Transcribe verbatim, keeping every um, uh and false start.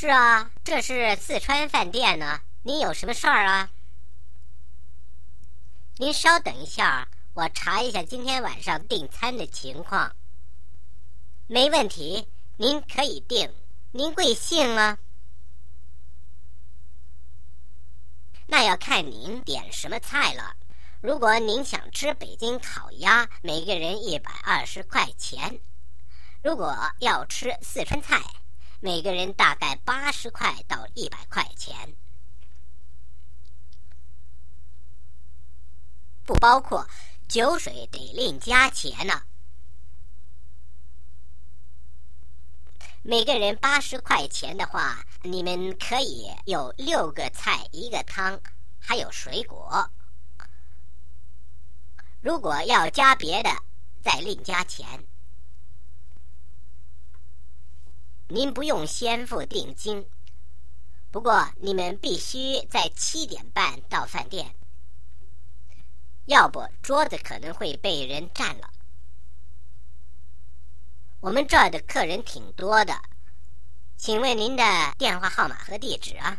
是啊，这是四川饭店呢，您有什么事儿啊？您稍等一下，我查一下今天晚上订餐的情况。没问题，您可以订。您贵姓啊？那要看您点什么菜了。如果您想吃北京烤鸭，每个人一百二十块钱；如果要吃四川菜，每个人大概八十块到一百块钱，不包括酒水得另加钱呢。每个人八十块钱的话，你们可以有六个菜一个汤，还有水果。如果要加别的，再另加钱。您不用先付定金，不过你们必须在七点半到饭店，要不桌子可能会被人占了。我们这儿的客人挺多的，请问您的电话号码和地址啊？